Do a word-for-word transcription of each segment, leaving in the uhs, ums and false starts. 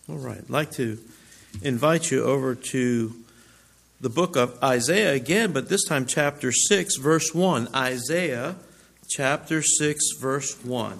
All right. I'd like to invite you over to the book of Isaiah again, but this time chapter six, verse one. Isaiah chapter six, verse one.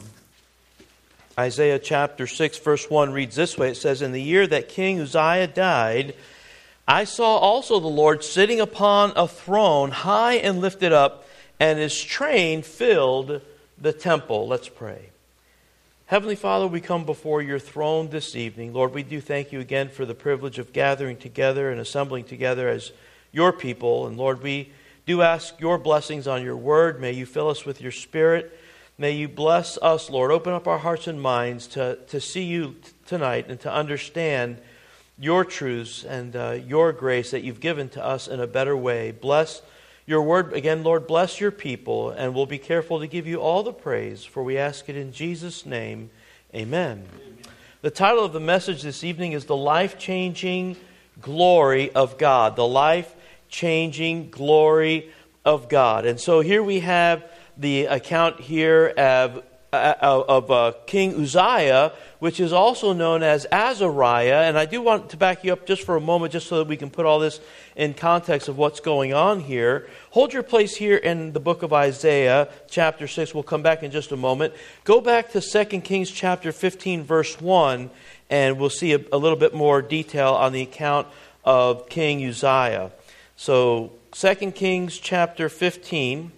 Isaiah chapter six, verse one reads this way. It says, "In the year that King Uzziah died, I saw also the Lord sitting upon a throne, high and lifted up, and his train filled the temple." Let's pray. Heavenly Father, we come before your throne this evening. Lord, we do thank you again for the privilege of gathering together and assembling together as your people. And Lord, we do ask your blessings on your word. May you fill us with your Spirit. May you bless us, Lord. Open up our hearts and minds to, to see you t- tonight and to understand your truths and uh, your grace that you've given to us in a better way. Bless your word. Again, Lord, bless your people, and we'll be careful to give you all the praise, for we ask it in Jesus' name. Amen. Amen. The title of the message this evening is The Life-Changing Glory of God. The Life-Changing Glory of God. And so here we have the account here of, of uh, King Uzziah, which is also known as Azariah. And I do want to back you up just for a moment, just so that we can put all this in context of what's going on here. Hold your place here in the book of Isaiah, chapter six. We'll come back in just a moment. Go back to Second Kings chapter fifteen, verse one, and we'll see a, a little bit more detail on the account of King Uzziah. So, Second Kings chapter fifteen,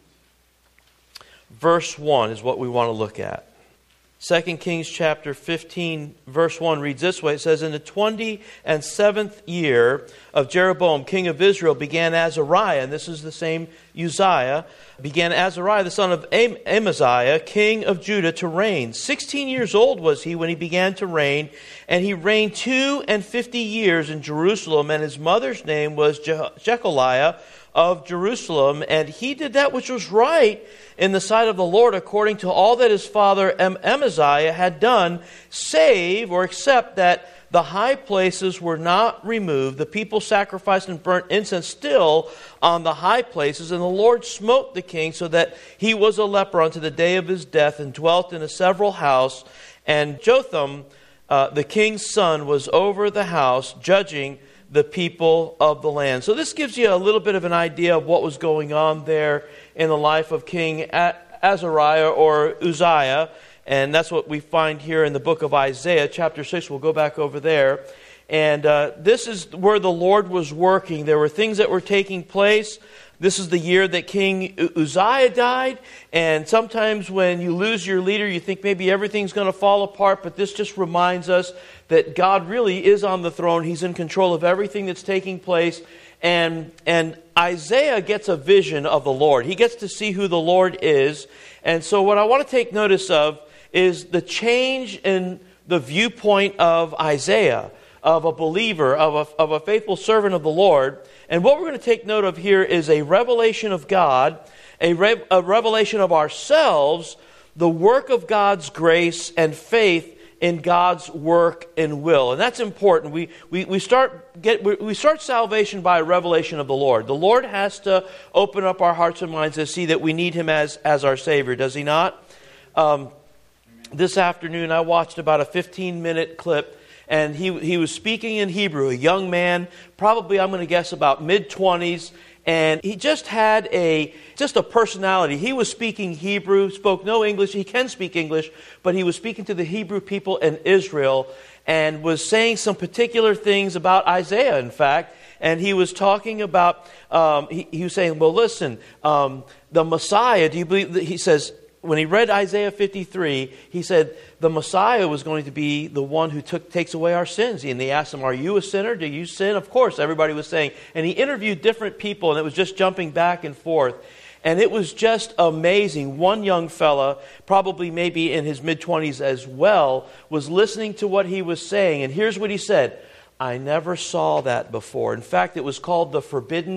verse one is what we want to look at. Second Kings chapter fifteen, verse one reads this way. It says, "In the twenty-seventh year of Jeroboam, king of Israel, began Azariah," and this is the same Uzziah, "began Azariah, the son of Am- Amaziah, king of Judah, to reign. Sixteen years old was he when he began to reign, and he reigned two and fifty years in Jerusalem, and his mother's name was Je- Jecholiah of Jerusalem, and he did that which was right in the sight of the Lord, according to all that his father Amaziah had done, save or except that the high places were not removed. The people sacrificed and burnt incense still on the high places, and the Lord smote the king so that he was a leper unto the day of his death, and dwelt in a several house. And Jotham, uh, the king's son, was over the house, judging the people of the land." So this gives you a little bit of an idea of what was going on there in the life of King Azariah or Uzziah. And that's what we find here in the book of Isaiah, chapter six. We'll go back over there. And uh, this is where the Lord was working. There were things that were taking place. This is the year that King Uzziah died. And sometimes when you lose your leader, you think maybe everything's going to fall apart. But this just reminds us that God really is on the throne. He's in control of everything that's taking place. And, and Isaiah gets a vision of the Lord. He gets to see who the Lord is. And so what I want to take notice of is the change in the viewpoint of Isaiah, of a believer, of a, of a faithful servant of the Lord. And what we're going to take note of here is a revelation of God, a, re- a revelation of ourselves, the work of God's grace and faith in God's work and will. And that's important. We we, we start get we start salvation by a revelation of the Lord. The Lord has to open up our hearts and minds to see that we need Him as, as our Savior, does He not? Um, this afternoon I watched about a fifteen minute clip. And he he was speaking in Hebrew, a young man, probably I'm going to guess about mid-twenties. And he just had a just a personality. He was speaking Hebrew, spoke no English. He can speak English, but he was speaking to the Hebrew people in Israel and was saying some particular things about Isaiah, in fact. And he was talking about, um, he, he was saying, well, listen, um, the Messiah, do you believe, that he says, when he read Isaiah fifty-three, he said the Messiah was going to be the one who took takes away our sins. And they asked him, are you a sinner? Do you sin? Of course, everybody was saying. And he interviewed different people, and it was just jumping back and forth. And it was just amazing. One young fella, probably maybe in his mid-twenties as well, was listening to what he was saying. And here's what he said. I never saw that before. In fact, it was called the Forbidden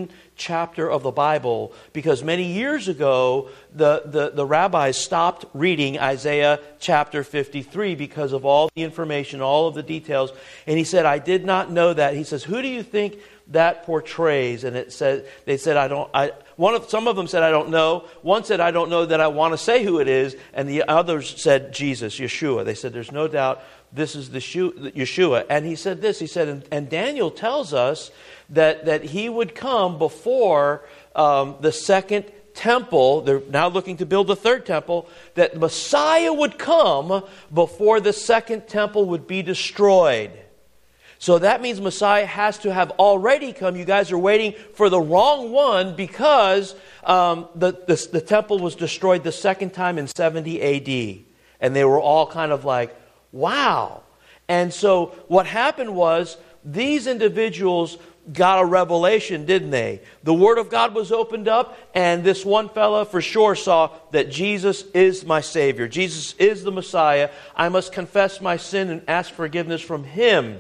chapter of the Bible, because many years ago the, the, the rabbis stopped reading Isaiah chapter fifty-three because of all the information, all of the details. And he said, I did not know that. He says, who do you think that portrays? And it said, they said, I don't, I, one of, some of them said, I don't know. One said, I don't know that I want to say who it is. And the others said, Jesus, Yeshua. They said, there's no doubt this is the Yeshua. And he said this, he said, and, and Daniel tells us that, that he would come before um, the second temple. They're now looking to build a third temple. That Messiah would come before the second temple would be destroyed. So that means Messiah has to have already come. You guys are waiting for the wrong one, because um, the, the, the temple was destroyed the second time in seventy A D. And they were all kind of like, wow. And so what happened was, these individuals got a revelation, didn't they? The Word of God was opened up, and this one fella for sure saw that Jesus is my Savior. Jesus is the Messiah. I must confess my sin and ask forgiveness from Him.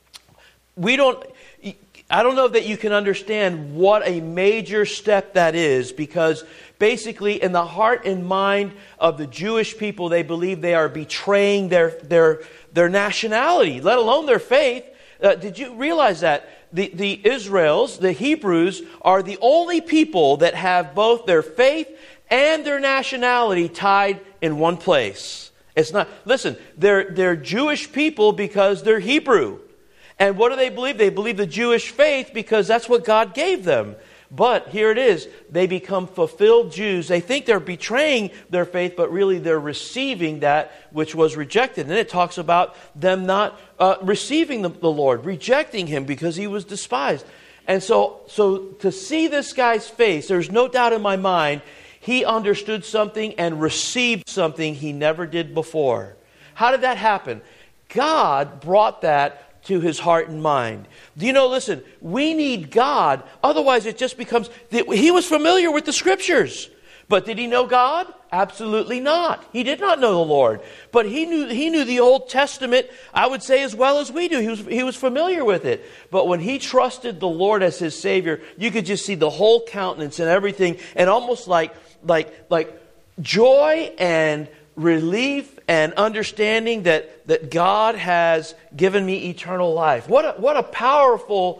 We don't, I don't know that you can understand what a major step that is, because basically in the heart and mind of the Jewish people, they believe they are betraying their, their, their nationality, let alone their faith. Uh, did you realize that? The, the Israels, the Hebrews, are the only people that have both their faith and their nationality tied in one place. It's not, listen, they're, they're Jewish people because they're Hebrew. And what do they believe? They believe the Jewish faith because that's what God gave them. But here it is. They become fulfilled Jews. They think they're betraying their faith, but really they're receiving that which was rejected. And it talks about them not uh, receiving the, the Lord, rejecting Him because He was despised. And so, so to see this guy's face, there's no doubt in my mind, he understood something and received something he never did before. How did that happen? God brought that to his heart and mind. Do you know, listen, we need God. Otherwise it just becomes, he was familiar with the Scriptures. But did he know God? Absolutely not. He did not know the Lord. But he knew he knew the Old Testament, I would say, as well as we do. He was, he was familiar with it. But when he trusted the Lord as his Savior, you could just see the whole countenance and everything, and almost like, like, like joy and relief and understanding that, that God has given me eternal life. What a, what a powerful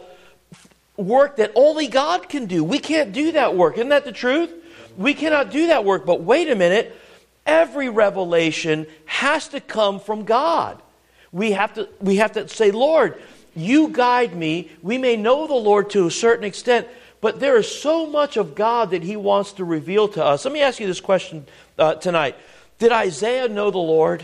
work that only God can do. We can't do that work. Isn't that the truth? We cannot do that work. But wait a minute. Every revelation has to come from God. We have to, we have to say, Lord, you guide me. We may know the Lord to a certain extent, but there is so much of God that He wants to reveal to us. Let me ask you this question uh, tonight. Did Isaiah know the Lord?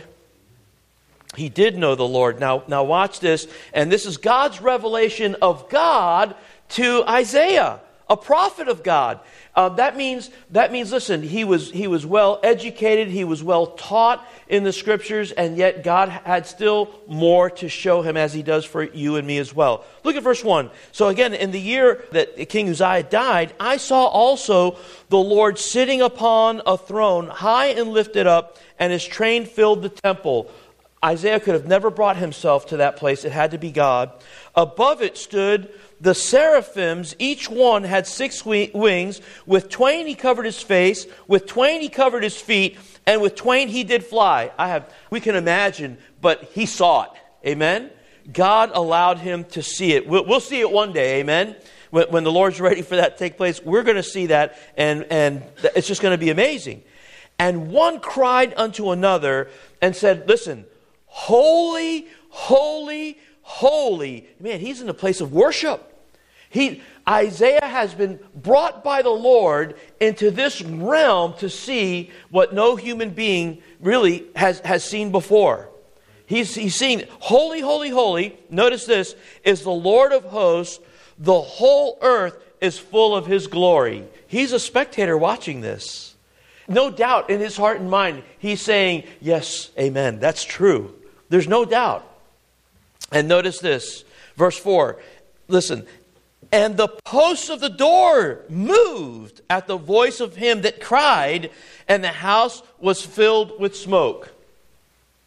He did know the Lord. Now, now watch this. And this is God's revelation of God to Isaiah, a prophet of God. Uh, that means, that means, listen, he was, he was well educated, he was well taught in the Scriptures, and yet God had still more to show him, as He does for you and me as well. Look at verse one. So again, in the year that King Uzziah died, I saw also the Lord sitting upon a throne, high and lifted up, and His train filled the temple. Isaiah could have never brought himself to that place. It had to be God. Above it stood the seraphims. Each one had six wings. With twain he covered his face. With twain he covered his feet. And with twain he did fly. I have, we can imagine, but he saw it. Amen? God allowed him to see it. We'll, we'll see it one day. Amen? When, when the Lord's ready for that to take place, we're going to see that. And, and it's just going to be amazing. And one cried unto another and said, listen, holy, holy, holy. Man, he's in a place of worship. He, Isaiah has been brought by the Lord into this realm to see what no human being really has, has seen before. He's, he's seeing, holy, holy, holy, notice this, is the Lord of hosts. The whole earth is full of His glory. He's a spectator watching this. No doubt in his heart and mind, he's saying, yes, amen, that's true. There's no doubt. And notice this, verse four. Listen, and the posts of the door moved at the voice of him that cried, and the house was filled with smoke.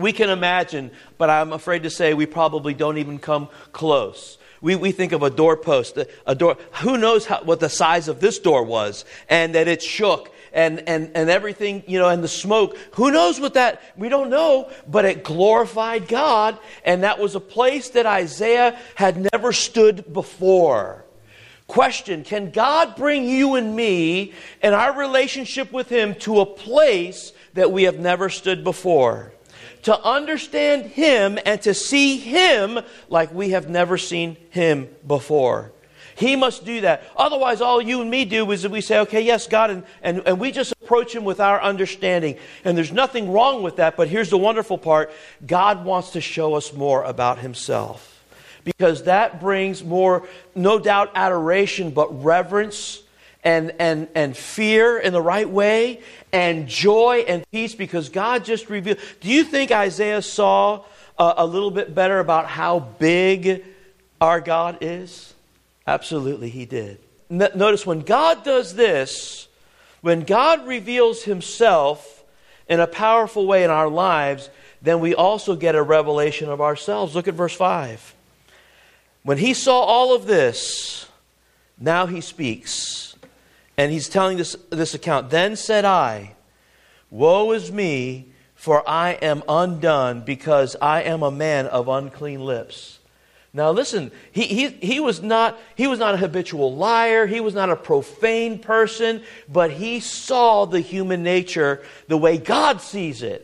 we can imagine, but I'm afraid to say we probably don't even come close. We we think of a doorpost, a, a door. Who knows how, what the size of this door was, and that it shook, and and and everything, you know, and the smoke. Who knows what that? We don't know, but it glorified God, and that was a place that Isaiah had never stood before. Question: can God bring you and me and our relationship with Him to a place that we have never stood before? To understand Him and to see Him like we have never seen Him before. He must do that. Otherwise, all you and me do is that we say, okay, yes, God, and, and, and we just approach Him with our understanding. And there's nothing wrong with that, but here's the wonderful part. God wants to show us more about Himself. Because that brings more, no doubt, adoration, but reverence and, and, and fear in the right way, and joy and peace, because God just revealed. Do you think Isaiah saw a, a little bit better about how big our God is? Absolutely, he did. N- notice when God does this, when God reveals Himself in a powerful way in our lives, then we also get a revelation of ourselves. Look at verse five. When he saw all of this, now he speaks. And he's telling this, this account. Then said I, woe is me, for I am undone, because I am a man of unclean lips. Now listen, he, he, he, was not, he was not a habitual liar. He was not a profane person. But he saw the human nature the way God sees it.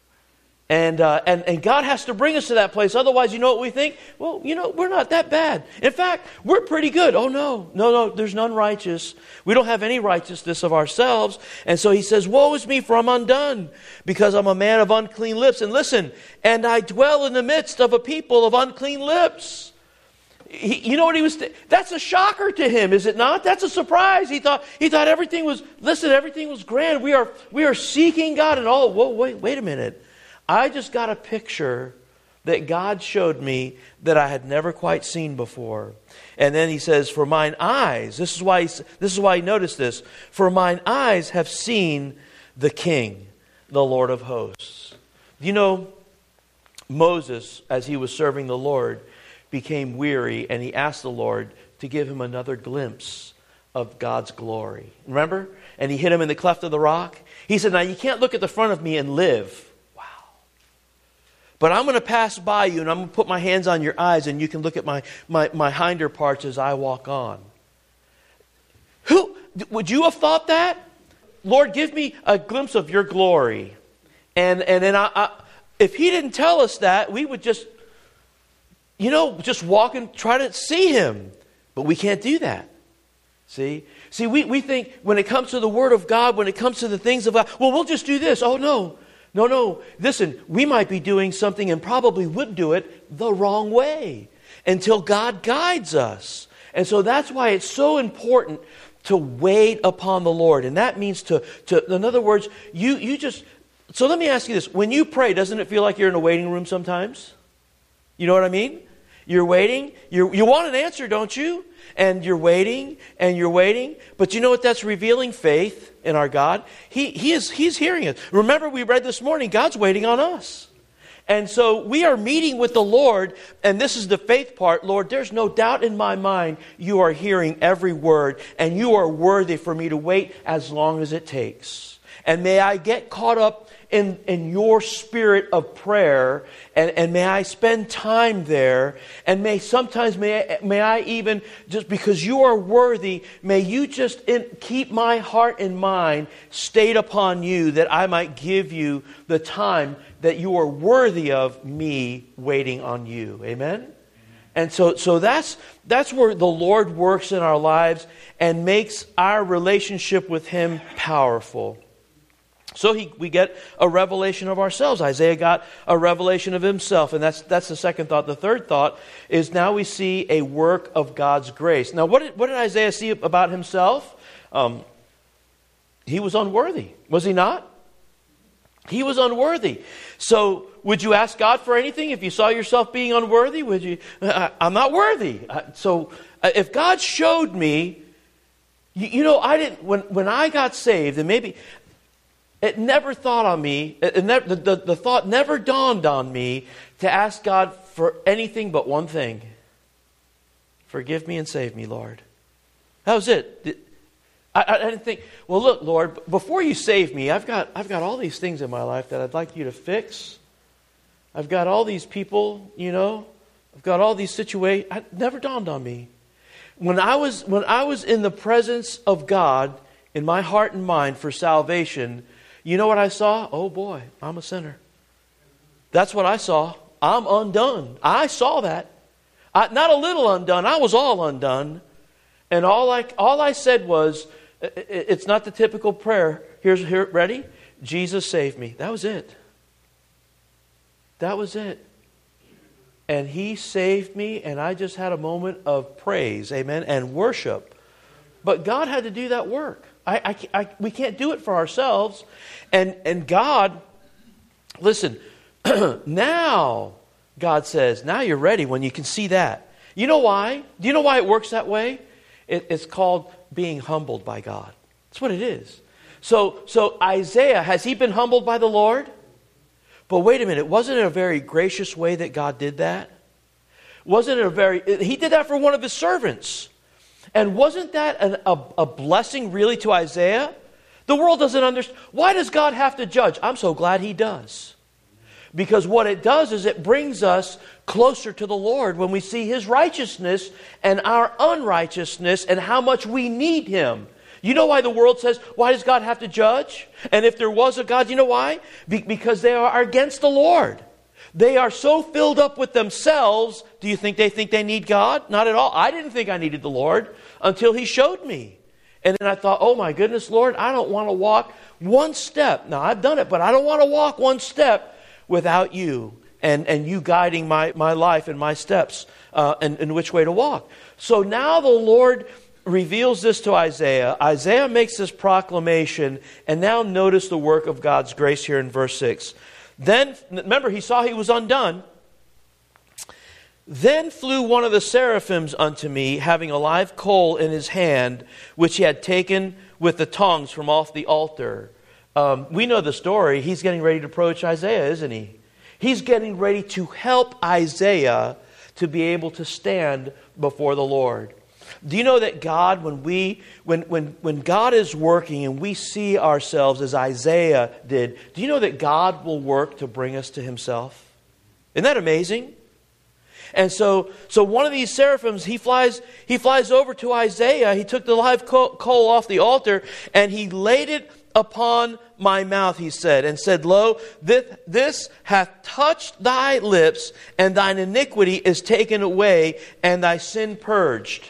And, uh, and and God has to bring us to that place. Otherwise, you know what we think? Well, you know, we're not that bad. In fact, we're pretty good. Oh, no. No, no, there's none righteous. We don't have any righteousness of ourselves. And so he says, woe is me, for I'm undone, because I'm a man of unclean lips. And listen, and I dwell in the midst of a people of unclean lips. He, you know what he was... Th- that's a shocker to him, is it not? That's a surprise. He thought he thought everything was... Listen, everything was grand. We are we are seeking God. And oh, whoa, wait, wait a minute. I just got a picture that God showed me that I had never quite seen before. And then he says, for mine eyes, this is why he, this is why he noticed this, for mine eyes have seen the King, the Lord of hosts. You know, Moses, as he was serving the Lord, became weary, and he asked the Lord to give him another glimpse of God's glory. Remember? And he hit him in the cleft of the rock. He said, now you can't look at the front of me and live. But I'm going to pass by you, and I'm going to put my hands on your eyes, and you can look at my, my, my hinder parts as I walk on. Who would you have thought that? Lord, give me a glimpse of your glory. And and then I, I, if he didn't tell us that, we would just, you know, just walk and try to see Him. But we can't do that. See? See, we, we think when it comes to the Word of God, when it comes to the things of God, well, we'll just do this. Oh, no. No, no, listen, we might be doing something and probably would do it the wrong way until God guides us. And so that's why it's so important to wait upon the Lord. And that means to, to in other words, you, you just, so let me ask you this. When you pray, doesn't it feel like you're in a waiting room sometimes? You know what I mean? You're waiting. You you want an answer, don't you? And you're waiting, and you're waiting. But you know what that's revealing? Faith in our God. He, he is, he's hearing it. Remember, we read this morning, God's waiting on us. And so we are meeting with the Lord, and this is the faith part. Lord, there's no doubt in my mind you are hearing every word, and you are worthy for me to wait as long as it takes. And may I get caught up in, in your spirit of prayer, and, and may I spend time there, and may sometimes may I, may I even, just because you are worthy, may you just in, keep my heart and mind stayed upon you, that I might give you the time that you are worthy of me waiting on you. Amen? And so, so that's that's where the Lord works in our lives and makes our relationship with Him powerful. So he, we get a revelation of ourselves. Isaiah got a revelation of himself, and that's that's the second thought. The third thought is now we see a work of God's grace. Now, what did, what did Isaiah see about himself? Um, he was unworthy, was he not? He was unworthy. So would you ask God for anything if you saw yourself being unworthy? Would you? I'm not worthy. So if God showed me, you, you know, I didn't, when, when I got saved, and maybe... it never thought on me, it never, the, the, the thought never dawned on me to ask God for anything but one thing. Forgive me and save me, Lord. That was it. I, I didn't think, well, look, Lord, before you save me, I've got, I've got all these things in my life that I'd like you to fix. I've got all these people, you know. I've got all these situations. It never dawned on me. When I was when I was in the presence of God, in my heart and mind for salvation, you know what I saw? Oh boy, I'm a sinner. That's what I saw. I'm undone. I saw that. I, not a little undone. I was all undone. And all I all I said was, it, it's not the typical prayer. Here's here, ready? Jesus save me. That was it. That was it. And He saved me, and I just had a moment of praise, amen, and worship. But God had to do that work. I, I, I, we can't do it for ourselves. And, and God, listen, now, God says, now you're ready when you can see that. You know why? Do you know why it works that way? It, it's called being humbled by God. That's what it is. So, so Isaiah, has he been humbled by the Lord? But wait a minute, wasn't it a very gracious way that God did that? Wasn't it a very... He did that for one of His servants. And wasn't that an, a, a blessing really to Isaiah? The world doesn't understand. Why does God have to judge? I'm so glad He does. Because what it does is it brings us closer to the Lord when we see His righteousness and our unrighteousness and how much we need Him. You know why the world says, why does God have to judge? And if there was a God, you know why? Be- because they are against the Lord. They are so filled up with themselves. Do you think they think they need God? Not at all. I didn't think I needed the Lord until He showed me. And then I thought, oh my goodness, Lord, I don't want to walk one step. Now, I've done it, but I don't want to walk one step without You and, and You guiding my, my life and my steps uh, and, and which way to walk. So now the Lord reveals this to Isaiah. Isaiah makes this proclamation, and now notice the work of God's grace here in verse six. Then, remember, he saw he was undone. Then flew one of the seraphims unto me, having a live coal in his hand, which he had taken with the tongs from off the altar. Um, we know the story. He's getting ready to approach Isaiah, isn't he? He's getting ready to help Isaiah to be able to stand before the Lord. Do you know that God, when we, when, when, when God is working and we see ourselves as Isaiah did, do you know that God will work to bring us to Himself? Isn't that amazing? And so, so one of these seraphims, he flies, he flies over to Isaiah. He took the live coal off the altar and he laid it upon my mouth, he said, and said, Lo, this, this hath touched thy lips, and thine iniquity is taken away, and thy sin purged.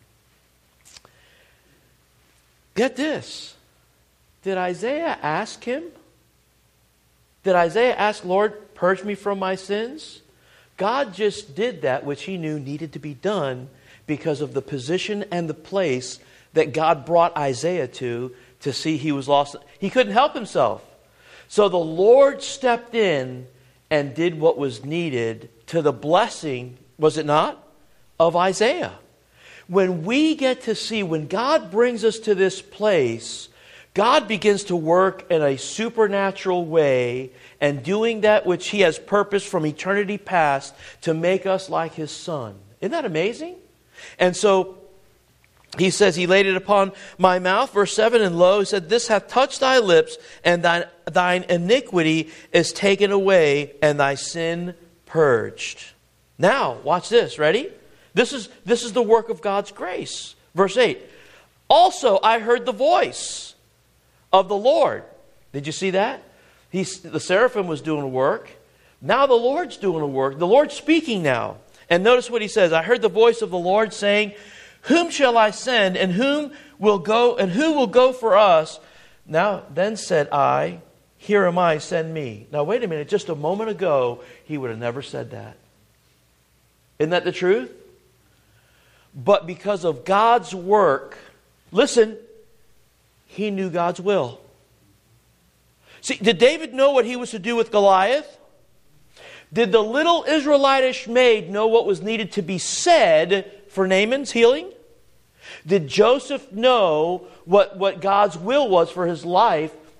Get this. Did Isaiah ask him? Did Isaiah ask, Lord, purge me from my sins? God just did that which He knew needed to be done because of the position and the place that God brought Isaiah to, to see he was lost. He couldn't help himself. So the Lord stepped in and did what was needed to the blessing, was it not, of Isaiah. When we get to see, when God brings us to this place, God begins to work in a supernatural way and doing that which He has purposed from eternity past to make us like His Son. Isn't that amazing? And so He says, He laid it upon my mouth. Verse seven, and lo, He said, this hath touched thy lips, and thine, thine iniquity is taken away, and thy sin purged. Now, watch this. Ready? This is, this is the work of God's grace. Verse eight. Also, I heard the voice of the Lord. Did you see that? He's, the seraphim was doing a work. Now the Lord's doing a work. The Lord's speaking now. And notice what He says. I heard the voice of the Lord saying, whom shall I send, and whom will go, and who will go for us? Now then said I, here am I, send me. Now wait a minute, just a moment ago, he would have never said that. Isn't that the truth? But because of God's work, listen, he knew God's will. See, did David know what he was to do with Goliath? Did the little Israelitish maid know what was needed to be said for Naaman's healing? Did Joseph know what, what God's will was for his life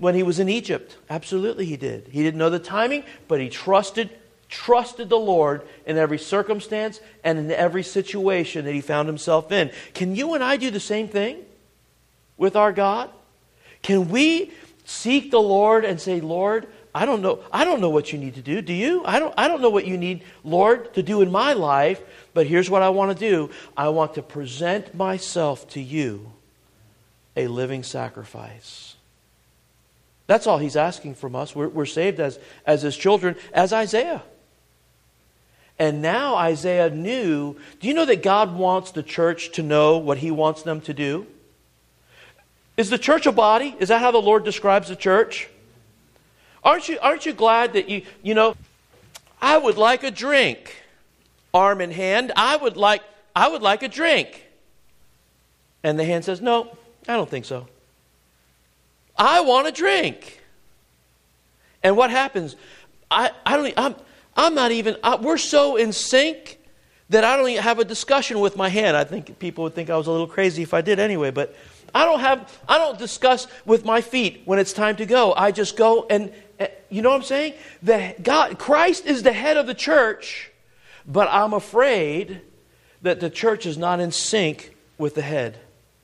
when he was in Egypt. Absolutely he did. He didn't know the timing, but he trusted, trusted the Lord in every circumstance and in every situation that he found himself in. Can you and I do the same thing with our God? Can we seek the Lord and say, Lord, I don't know, I don't know what you need to do. Do you? I don't I don't know what you need, Lord, to do in my life, but here's what I want to do. I want to present myself to you a living sacrifice. That's all he's asking from us. We're, we're saved as, as his children, as Isaiah. And now Isaiah knew, do you know that God wants the church to know what he wants them to do? Is the church a body? Is that how the Lord describes the church? Aren't you, aren't you glad that you, you know, I would like a drink. Arm in hand, I would like, I would like a drink. And the hand says, no, I don't think so. I want a drink. And what happens? I, I don't, I'm, I'm not even, I, we're so in sync that I don't even have a discussion with my hand. I think people would think I was a little crazy if I did anyway, but I don't have, I don't discuss with my feet when it's time to go. I just go and, you know what I'm saying? The God, Christ is the head of the church, but I'm afraid that the church is not in sync with the head.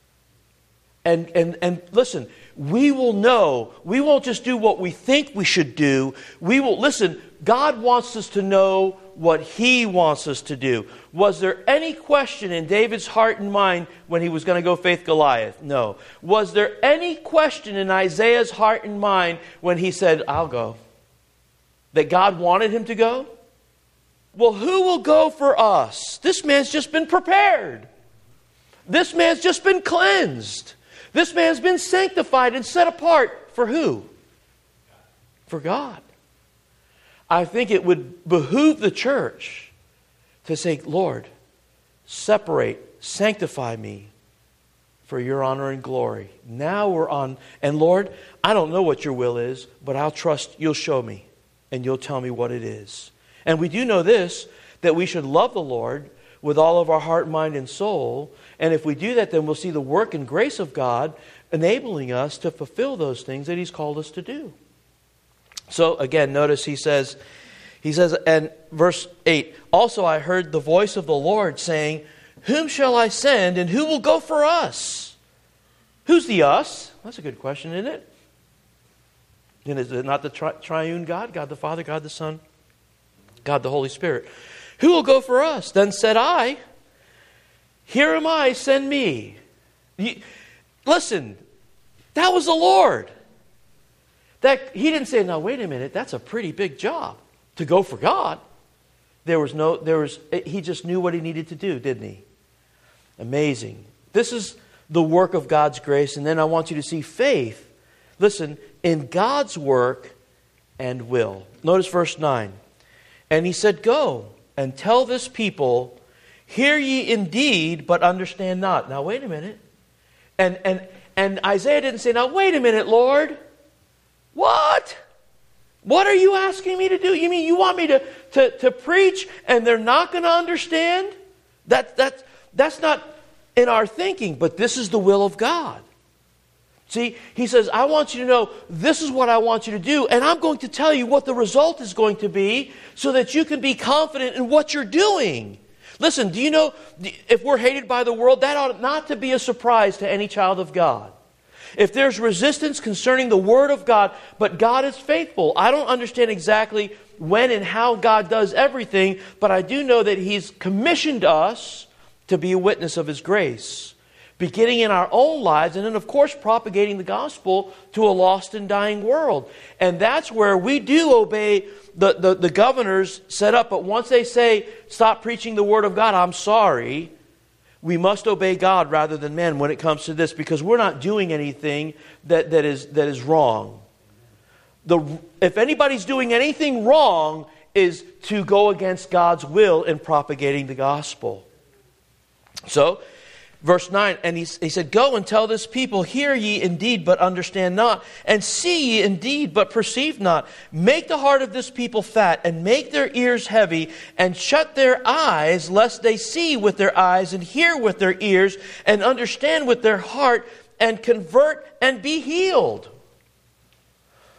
And and and listen, we will know, we won't just do what we think we should do. We will, listen, God wants us to know what he wants us to do. Was there any question in David's heart and mind when he was going to go face Goliath? No. Was there any question in Isaiah's heart and mind when he said, I'll go? That God wanted him to go? Well, who will go for us? This man's just been prepared. This man's just been cleansed. This man's been sanctified and set apart. For who? For God. I think it would behoove the church to say, Lord, separate, sanctify me for your honor and glory. Now we're on, and Lord, I don't know what your will is, but I'll trust you'll show me and you'll tell me what it is. And we do know this, that we should love the Lord with all of our heart, mind, and soul. And if we do that, then we'll see the work and grace of God enabling us to fulfill those things that he's called us to do. So again, notice he says, he says, and verse eight, also I heard the voice of the Lord saying, whom shall I send and who will go for us? Who's the us? That's a good question, isn't it? And is it not the tri- triune God, God the Father, God the Son, God the Holy Spirit? Who will go for us? Then said I, here am I, send me. You, listen, that was the Lord. That he didn't say, now wait a minute, that's a pretty big job to go for God. There was no, there was, he just knew what he needed to do, didn't he? Amazing. This is the work of God's grace. And then I want you to see faith, listen, in God's work and will. Notice verse nine. And he said, go and tell this people, hear ye indeed, but understand not. Now wait a minute. And and and Isaiah didn't say, now wait a minute, Lord. What? What are you asking me to do? You mean you want me to, to, to preach and they're not going to understand? That, that, that's not in our thinking, but this is the will of God. See, he says, I want you to know this is what I want you to do, and I'm going to tell you what the result is going to be so that you can be confident in what you're doing. Listen, do you know, if we're hated by the world, that ought not to be a surprise to any child of God. If there's resistance concerning the Word of God, but God is faithful. I don't understand exactly when and how God does everything, but I do know that He's commissioned us to be a witness of His grace, beginning in our own lives, and then, of course, propagating the gospel to a lost and dying world. And that's where we do obey the, the, the governors set up. But once they say, stop preaching the Word of God, I'm sorry, we must obey God rather than men when it comes to this, because we're not doing anything that, that is that is wrong. The, if anybody's doing anything wrong, is to go against God's will in propagating the gospel. So, verse nine, and he, he said, go and tell this people, hear ye indeed, but understand not, and see ye indeed, but perceive not. Make the heart of this people fat, and make their ears heavy, and shut their eyes, lest they see with their eyes, and hear with their ears, and understand with their heart, and convert and be healed.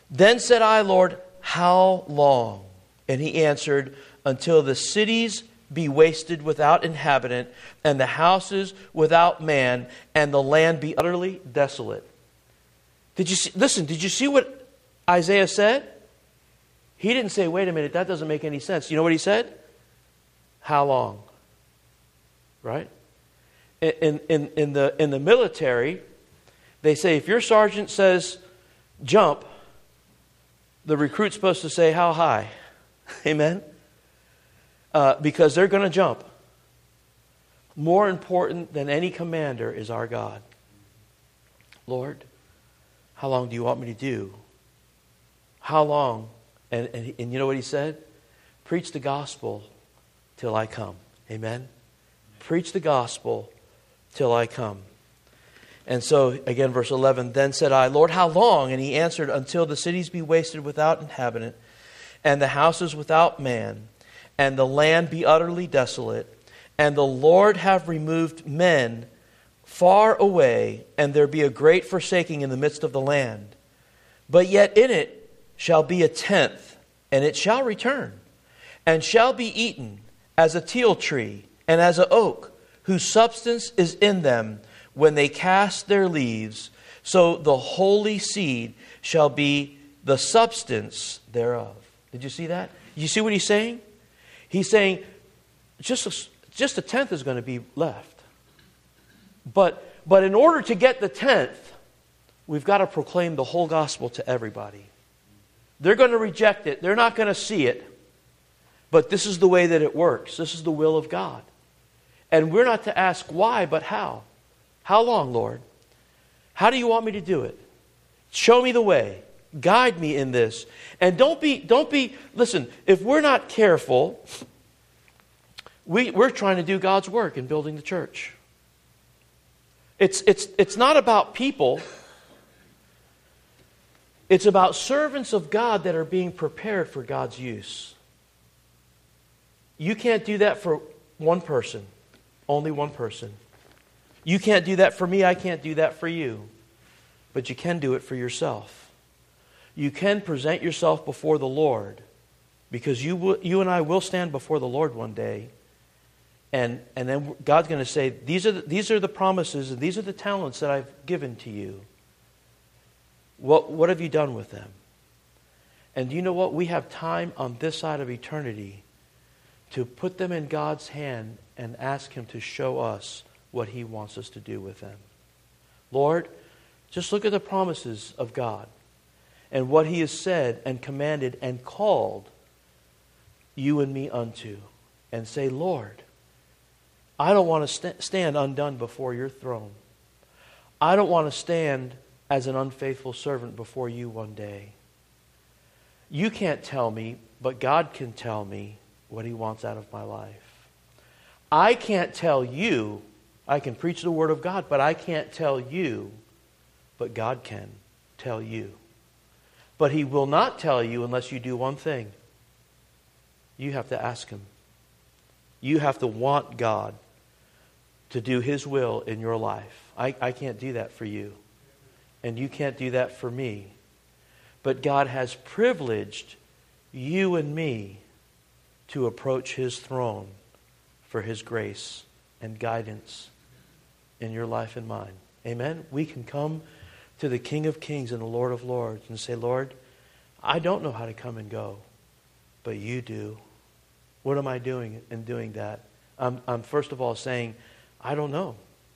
Then said I, Lord, how long? And he answered, until the cities be wasted without inhabitant, and the houses without man, and the land be utterly desolate. Did you see, listen, did you see what Isaiah said? He didn't say, wait a minute, that doesn't make any sense. You know what he said? How long? Right? In, in, in, the, in the military, they say if your sergeant says jump, the recruit's supposed to say how high. Amen? Uh, because they're going to jump. More important than any commander is our God. Lord, how long do you want me to do? How long? And, and, and you know what he said? Preach the gospel till I come. Amen? Preach the gospel till I come. And so, again, verse eleven, then said I, Lord, how long? And he answered, until the cities be wasted without inhabitant, and the houses without man, and the land be utterly desolate, and the Lord have removed men far away, and there be a great forsaking in the midst of the land. But yet in it shall be a tenth, and it shall return, and shall be eaten as a teil tree, and as an oak, whose substance is in them, when they cast their leaves, so the holy seed shall be the substance thereof. Did you see that? You see what he's saying? He's saying just a, just a tenth is going to be left. But, but in order to get the tenth, we've got to proclaim the whole gospel to everybody. They're going to reject it. They're not going to see it. But this is the way that it works. This is the will of God. And we're not to ask why, but how. How long, Lord? How do you want me to do it? Show me the way. Guide me in this. And don't be, don't be, listen, if we're not careful, we, we're trying to do God's work in building the church. It's, it's, it's not about people. It's about servants of God that are being prepared for God's use. You can't do that for one person. Only one person. You can't do that for me. I can't do that for you. But you can do it for yourself. You can present yourself before the Lord, because you will, you and I will stand before the Lord one day, and and then God's going to say, these are the, these are the promises and these are the talents that I've given to you. What what have you done with them? And you know what? We have time on this side of eternity to put them in God's hand and ask Him to show us what He wants us to do with them. Lord, just look at the promises of God and what He has said and commanded and called you and me unto. And say, Lord, I don't want to st- stand undone before your throne. I don't want to stand as an unfaithful servant before you one day. You can't tell me, but God can tell me what He wants out of my life. I can't tell you. I can preach the Word of God, but I can't tell you. But God can tell you. But He will not tell you unless you do one thing. You have to ask Him. You have to want God to do His will in your life. I, I can't do that for you. And you can't do that for me. But God has privileged you and me to approach His throne for His grace and guidance in your life and mine. Amen? We can come to the King of Kings and the Lord of Lords and say, Lord, I don't know how to come and go, but you do. What am I doing in doing that? I'm, I'm first of all saying, I don't know.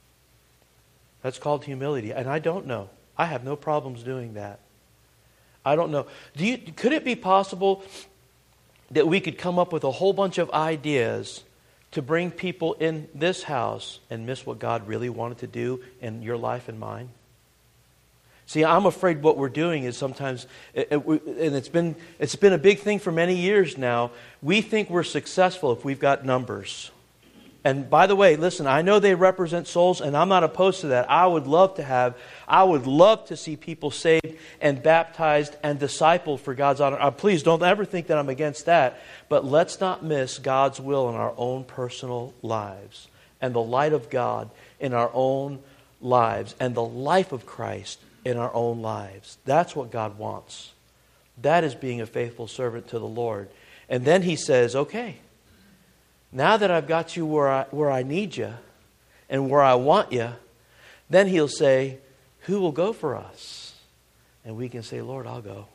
That's called humility. And I don't know. I have no problems doing that. I don't know. Do you, could it be possible that we could come up with a whole bunch of ideas to bring people in this house and miss what God really wanted to do in your life and mine? See, I'm afraid what we're doing is sometimes, it, it, and it's been it's been a big thing for many years now, we think we're successful if we've got numbers. And by the way, listen, I know they represent souls, and I'm not opposed to that. I would love to have, I would love to see people saved and baptized and discipled for God's honor. Uh, please don't ever think that I'm against that. But let's not miss God's will in our own personal lives, and the light of God in our own lives, and the life of Christ in our own lives. That's what God wants. That is being a faithful servant to the Lord. And then he says, okay, now that I've got you where I, where I need you and where I want you, then he'll say, who will go for us? And we can say, Lord, I'll go.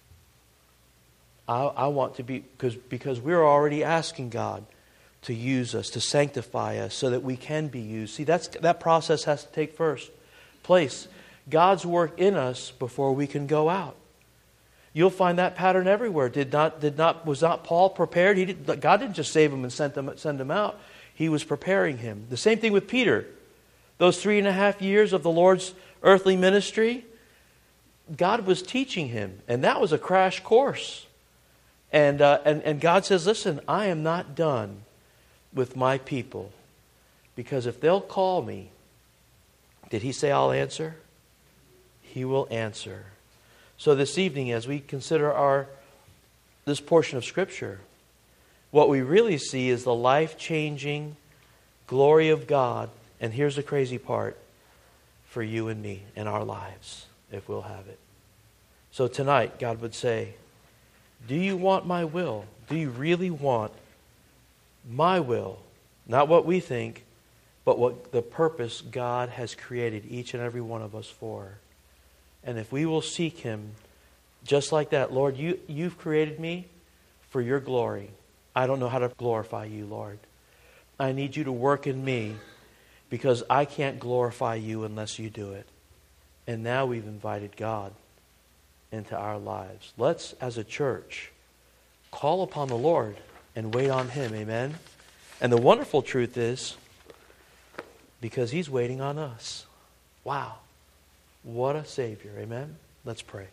I, I want to be, because, because we're already asking God to use us, to sanctify us so that we can be used. See, that's, that process has to take first place. God's work in us before we can go out. You'll find that pattern everywhere. Did not, did not, was not Paul prepared? He did, God didn't just save him and send him, send him out. He was preparing him. The same thing with Peter. Those three and a half years of the Lord's earthly ministry, God was teaching him. And that was a crash course. And, uh, and, and God says, listen, I am not done with my people. Because if they'll call me, did he say I'll answer? He will answer. So this evening, as we consider our this portion of Scripture, what we really see is the life-changing glory of God. And here's the crazy part, for you and me in our lives, if we'll have it. So tonight, God would say, do you want my will? Do you really want my will? Not what we think, but what the purpose God has created each and every one of us for. And if we will seek Him just like that, Lord, you, you've created me for your glory. I don't know how to glorify you, Lord. I need you to work in me because I can't glorify you unless you do it. And now we've invited God into our lives. Let's, as a church, call upon the Lord and wait on Him. Amen? And the wonderful truth is, because He's waiting on us. Wow. What a Savior. Amen? Let's pray.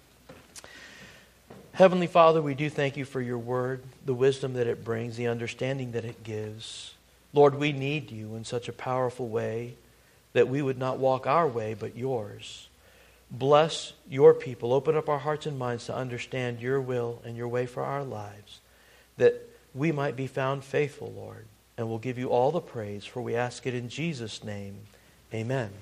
Heavenly Father, we do thank you for your word, the wisdom that it brings, the understanding that it gives. Lord, we need you in such a powerful way that we would not walk our way but yours. Bless your people. Open up our hearts and minds to understand your will and your way for our lives, that we might be found faithful, Lord. And we'll give you all the praise, for we ask it in Jesus' name. Amen.